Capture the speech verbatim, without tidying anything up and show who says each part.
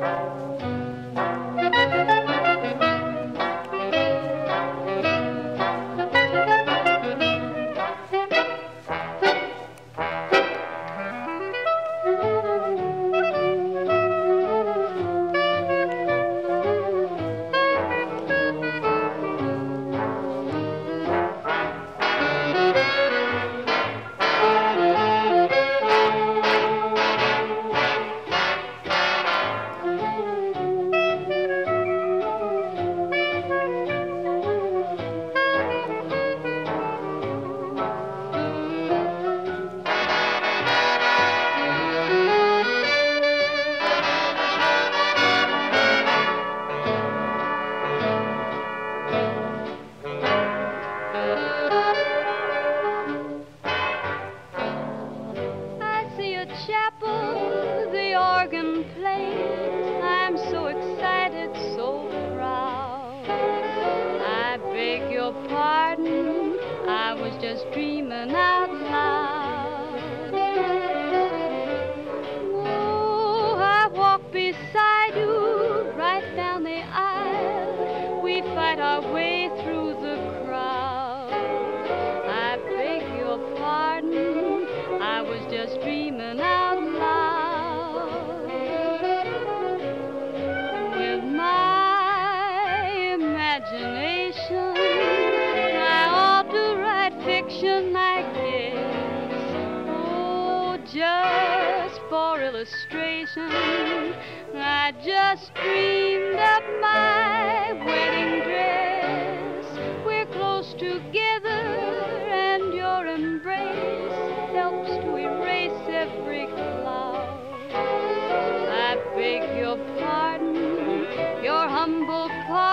Speaker 1: Chapel, the organ plays. I'm so excited, so proud. I beg your pardon, I was just dreaming out loud. Oh, I walk beside you right down the aisle. We fight our way through the crowd. I beg your pardon, I was just dreaming out loud. With my imagination, I ought to write fiction, I guess. Oh, just for illustration, I just dreamed up my wedding dress. We're close together, and your embrace helps to erase every cloud. I beg your pardon, your humble pardon.